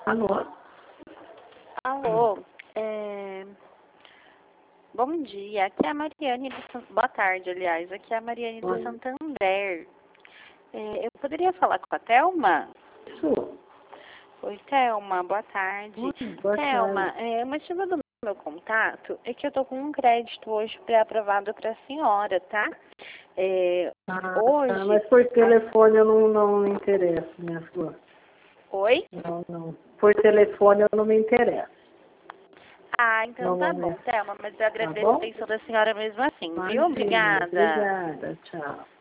Alô? Alô, bom dia, aqui é a Mariane boa tarde, aliás, aqui é a Mariane do Santander. Eu poderia falar com a Thelma? Isso. Oi, Thelma, boa tarde. Boa Thelma, tarde. o motivo do meu contato é que eu tô com um crédito hoje pré-aprovado para a senhora, tá? Hoje... Mas por telefone eu não me interesso, minha flor. Oi? Não. Por telefone eu não me interesso. Ah, então tá bom, Thelma, mas eu agradeço a atenção da senhora mesmo assim, viu? Imagina, Obrigada. obrigada, tchau.